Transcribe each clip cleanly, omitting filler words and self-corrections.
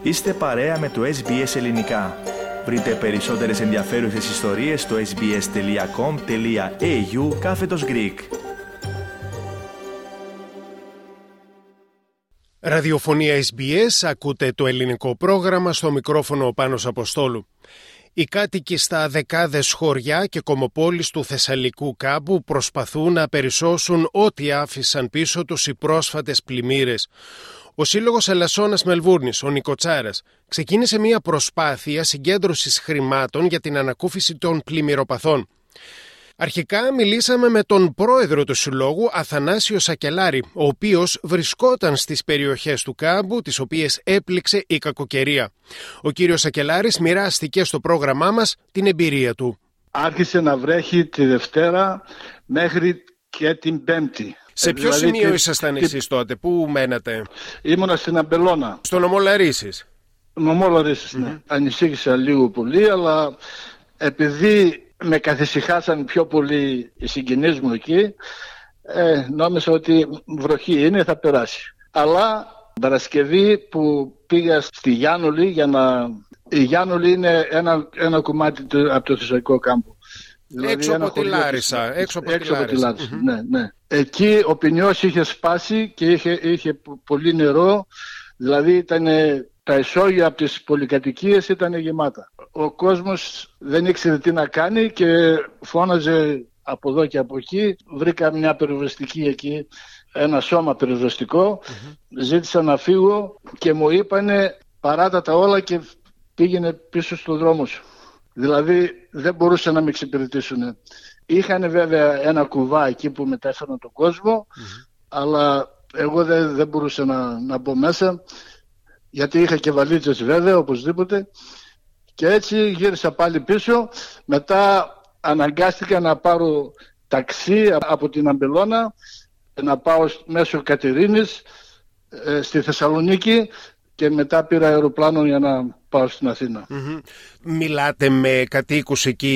Είστε παρέα με το SBS Ελληνικά. Βρείτε περισσότερες ενδιαφέρουσες ιστορίες στο sbs.com.au/Greek. Ραδιοφωνία SBS, ακούτε το ελληνικό πρόγραμμα, στο μικρόφωνο ο Πάνος Αποστόλου. Οι κάτοικοι στα δεκάδες χωριά και κομοπόλεις του Θεσσαλικού κάμπου προσπαθούν να περισσώσουν ό,τι άφησαν πίσω τους οι πρόσφατες πλημμύρες. Ο Σύλλογος Ελασσόνας Μελβούρνης, ο Νικοτσάρας, ξεκίνησε μια προσπάθεια συγκέντρωσης χρημάτων για την ανακούφιση των πλημμυροπαθών. Αρχικά μιλήσαμε με τον πρόεδρο του Συλλόγου, Αθανάσιο Σακελάρη, ο οποίος βρισκόταν στις περιοχές του κάμπου, τις οποίες έπληξε η κακοκαιρία. Ο κύριος Σακελάρης μοιράστηκε στο πρόγραμμά μας την εμπειρία του. Άρχισε να βρέχει τη Δευτέρα μέχρι και την Πέμπτη. Σε ποιο σημείο ήσασταν εσείς τότε, πού μένατε? Ήμουνα στην Αμπελώνα. Στο νομό Λαρίσης. Νομό Λαρίσης, ναι. Ανησύχησα λίγο πολύ, αλλά επειδή με καθησυχάσαν πιο πολύ οι συγγενείς μου εκεί, νόμιζα ότι βροχή είναι, θα περάσει. Αλλά Παρασκευή που πήγα στη Γιάννουλη, η Γιάννουλη είναι ένα κομμάτι από το Θεσσαλικό κάμπο. Δηλαδή έξω από τη Λάρισα. Έξω από τη Λάρισα. Ναι. Εκεί ο ποινιός είχε σπάσει και είχε πολύ νερό, δηλαδή ήταν τα ισόγεια από τις πολυκατοικίες ήταν γεμάτα. Ο κόσμος δεν ήξερε τι να κάνει και φώναζε από εδώ και από εκεί. Βρήκα μια πυροσβεστική εκεί, ένα σώμα πυροσβεστικό. Ζήτησα να φύγω και μου είπανε παράτα τα όλα και πήγαινε πίσω στο δρόμο σου. Δηλαδή δεν μπορούσαν να με εξυπηρετήσουν. Είχαν βέβαια ένα κουβά εκεί που μετέφεραν τον κόσμο, αλλά εγώ δεν μπορούσα να μπω μέσα, γιατί είχα και βαλίτσες βέβαια οπωσδήποτε, και έτσι γύρισα πάλι πίσω. Μετά αναγκάστηκα να πάρω ταξί από την Αμπελώνα, να πάω μέσω Κατερίνης στη Θεσσαλονίκη και μετά πήρα αεροπλάνο για να πάω στην Αθήνα. Μιλάτε με κατοίκους εκεί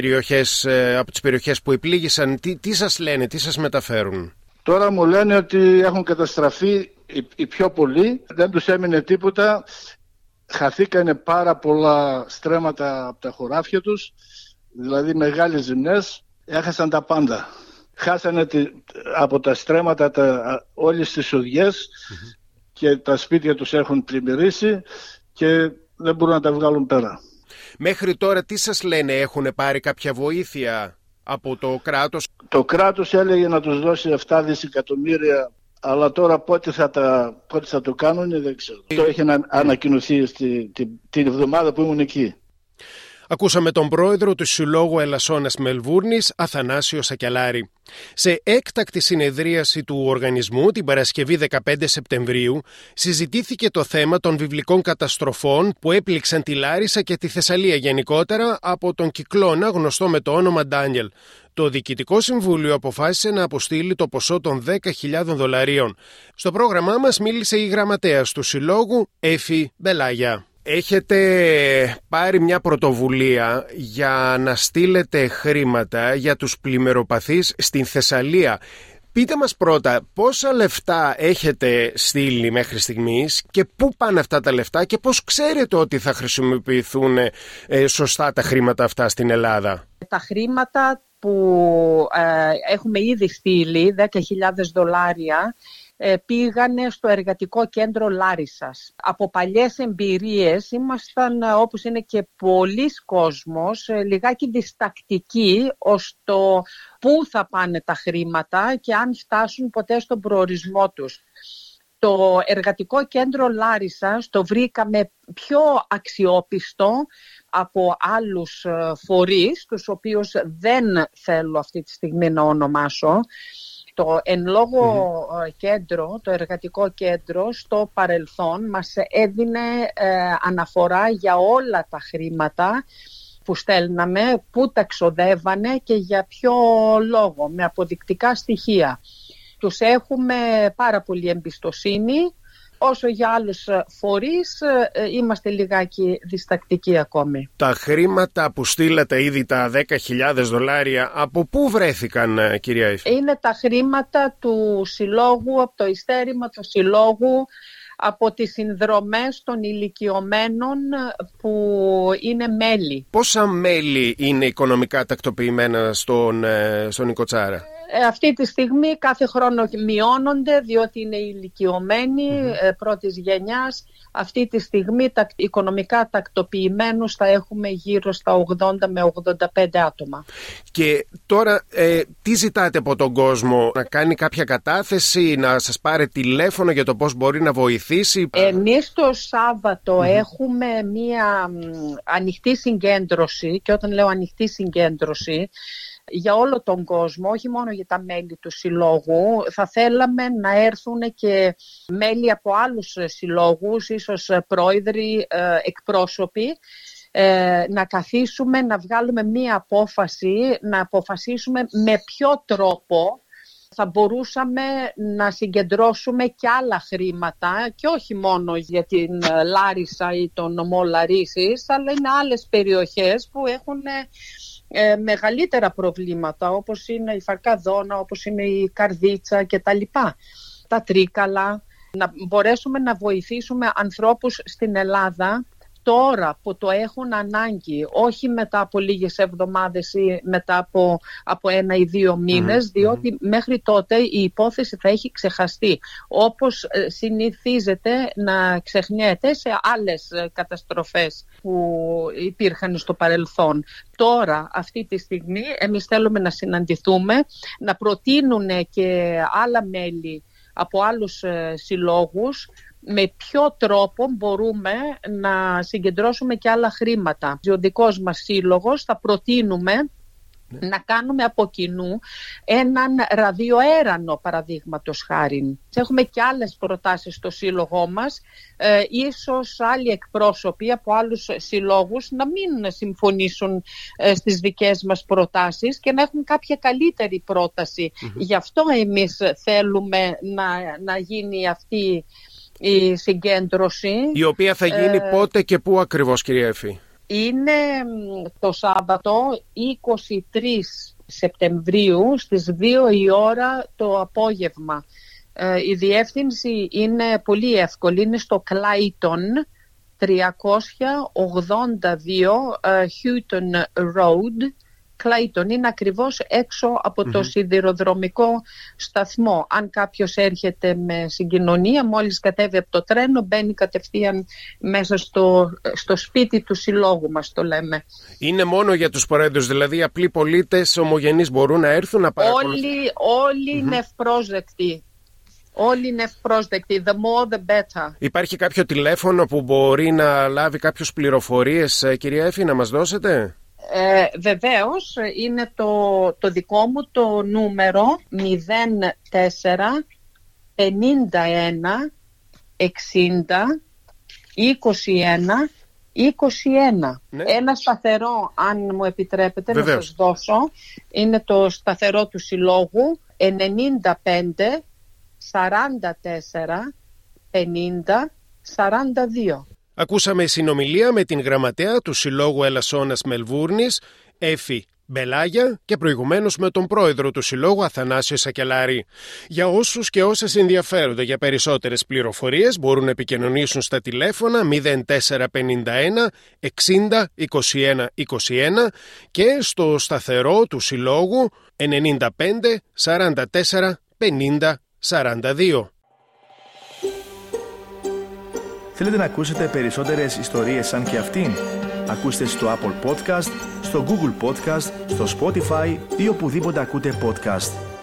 από τις περιοχές που επλήγησαν, τι σας λένε, τι σας μεταφέρουν? Τώρα μου λένε ότι έχουν καταστραφεί οι πιο πολλοί, δεν τους έμεινε τίποτα, χαθήκανε πάρα πολλά στρέμματα από τα χωράφια τους, δηλαδή μεγάλες ζημιές, έχασαν τα πάντα. Χάσανε από τα στρέμματα όλες τις οδιές και τα σπίτια τους έχουν πλημμυρίσει και δεν μπορούν να τα βγάλουν πέρα. Μέχρι τώρα τι σας λένε, έχουν πάρει κάποια βοήθεια από το κράτος? Το κράτος έλεγε να τους δώσει 7 δισεκατομμύρια, αλλά τώρα πότε θα το κάνουν δεν ξέρω. Το έχει ανακοινωθεί την εβδομάδα που ήμουν εκεί. Ακούσαμε τον πρόεδρο του Συλλόγου Ελασσόνας Μελβούρνης, Αθανάσιο Σακελάρη. Σε έκτακτη συνεδρίαση του οργανισμού την Παρασκευή 15 Σεπτεμβρίου συζητήθηκε το θέμα των βιβλικών καταστροφών που έπληξαν τη Λάρισα και τη Θεσσαλία γενικότερα από τον κυκλώνα γνωστό με το όνομα Ντάνιελ. Το Διοικητικό Συμβούλιο αποφάσισε να αποστείλει το ποσό των $10,000. Στο πρόγραμμά μας μίλησε η γραμματέας του Συλλόγου, Έφη Μπελάγια. Έχετε πάρει μια πρωτοβουλία για να στείλετε χρήματα για τους πλημμυροπαθείς στην Θεσσαλία. Πείτε μας πρώτα πόσα λεφτά έχετε στείλει μέχρι στιγμής και πού πάνε αυτά τα λεφτά και πώς ξέρετε ότι θα χρησιμοποιηθούν σωστά τα χρήματα αυτά στην Ελλάδα? Τα χρήματα που έχουμε ήδη στείλει, $10,000, πήγανε στο εργατικό κέντρο Λάρισσας. Από παλιές εμπειρίες ήμασταν, όπως είναι και πολλοί κόσμος, λιγάκι διστακτικοί ως το πού θα πάνε τα χρήματα και αν φτάσουν ποτέ στον προορισμό τους. Το εργατικό κέντρο Λάρισσας το βρήκαμε πιο αξιόπιστο από άλλους φορείς, τους οποίους δεν θέλω αυτή τη στιγμή να ονομάσω. Το εν λόγω κέντρο, το εργατικό κέντρο, στο παρελθόν μας έδινε αναφορά για όλα τα χρήματα που στέλναμε, πού τα ξοδεύανε και για ποιο λόγο, με αποδεικτικά στοιχεία. Τους έχουμε πάρα πολύ εμπιστοσύνη. Όσο για άλλους φορείς είμαστε λιγάκι διστακτικοί ακόμη. Τα χρήματα που στείλατε ήδη, τα $10,000, από πού βρέθηκαν, κυρία Έφη? Είναι τα χρήματα του Συλλόγου, από το ειστέρημα του Συλλόγου, από τις συνδρομές των ηλικιωμένων που είναι μέλη. Πόσα μέλη είναι οικονομικά τακτοποιημένα στον Οικοτσάρα? Αυτή τη στιγμή κάθε χρόνο μειώνονται, διότι είναι ηλικιωμένοι πρώτης γενιάς. Αυτή τη στιγμή οικονομικά τακτοποιημένους θα έχουμε γύρω στα 80 με 85 άτομα. Και τώρα τι ζητάτε από τον κόσμο? Να κάνει κάποια κατάθεση, να σας πάρει τηλέφωνο για το πώς μπορεί να βοηθήσει? Εμείς το Σάββατο έχουμε μία ανοιχτή συγκέντρωση, και όταν λέω ανοιχτή συγκέντρωση, για όλο τον κόσμο, όχι μόνο για τα μέλη του συλλόγου. Θα θέλαμε να έρθουν και μέλη από άλλους συλλόγους, ίσως πρόεδροι, εκπρόσωποι, να καθίσουμε, να βγάλουμε μία απόφαση, να αποφασίσουμε με ποιο τρόπο θα μπορούσαμε να συγκεντρώσουμε και άλλα χρήματα, και όχι μόνο για την Λάρισα ή τον νομό Λαρίσης, αλλά είναι άλλες περιοχές που έχουν μεγαλύτερα προβλήματα, όπως είναι η Φαρκαδόνα, όπως είναι η Καρδίτσα και τα λοιπά, τα Τρίκαλα. Να μπορέσουμε να βοηθήσουμε ανθρώπους στην Ελλάδα τώρα που το έχουν ανάγκη, όχι μετά από λίγες εβδομάδες ή μετά από 1 ή 2 μήνες, διότι μέχρι τότε η υπόθεση θα έχει ξεχαστεί, όπως συνηθίζεται να ξεχνιέται σε άλλες καταστροφές που υπήρχαν στο παρελθόν. Τώρα, αυτή τη στιγμή, εμείς θέλουμε να συναντηθούμε, να προτείνουν και άλλα μέλη από άλλους συλλόγους με ποιο τρόπο μπορούμε να συγκεντρώσουμε και άλλα χρήματα. Ο δικός μας σύλλογος θα προτείνουμε να κάνουμε από κοινού έναν ραδιοέρανο, παραδείγματος χάριν. Έχουμε και άλλες προτάσεις στο σύλλογό μας, ίσως άλλοι εκπρόσωποι από άλλους συλλόγους να μην συμφωνήσουν στις δικές μας προτάσεις και να έχουν κάποια καλύτερη πρόταση. Γι' αυτό εμείς θέλουμε να γίνει αυτή η συγκέντρωση. Η οποία θα γίνει πότε και πού ακριβώς, κυρία Εφή? Είναι το Σάββατο 23 Σεπτεμβρίου στις 2 η ώρα το απόγευμα. Η διεύθυνση είναι πολύ εύκολη, είναι στο Clayton 382 Houghton Road. Clayton είναι ακριβώς έξω από το σιδηροδρομικό σταθμό. Αν κάποιος έρχεται με συγκοινωνία, μόλις κατέβει από το τρένο, μπαίνει κατευθείαν μέσα στο σπίτι του συλλόγου μας, το λέμε. Είναι μόνο για τους πρόεδρους, δηλαδή απλοί πολίτες ομογενείς μπορούν να έρθουν να παρακολουθούν? Όλοι είναι ευπρόσδεκτοι. Όλοι είναι ευπρόσδεκτοι. The more the better. Υπάρχει κάποιο τηλέφωνο που μπορεί να λάβει κάποιες πληροφορίες, κυρία Εφή, να μας δώσετε? Βεβαίως, είναι το δικό μου το νούμερο 04 51 60 21 21. Ναι. Ένα σταθερό, αν μου επιτρέπετε. Βεβαίως. Να σας δώσω, είναι το σταθερό του συλλόγου 95 44 50 42. Ακούσαμε συνομιλία με την γραμματέα του Συλλόγου Ελασσόνας Μελβούρνης, Εφή Μπελάγια, και προηγουμένως με τον πρόεδρο του Συλλόγου, Αθανάσιο Σακελάρη. Για όσους και όσες ενδιαφέρονται για περισσότερες πληροφορίες, μπορούν να επικοινωνήσουν στα τηλέφωνα 0451 60 21 21 και στο σταθερό του Συλλόγου 95 44 50 42. Θέλετε να ακούσετε περισσότερες ιστορίες σαν και αυτήν? Ακούστε στο Apple Podcast, στο Google Podcast, στο Spotify ή οπουδήποτε ακούτε podcast.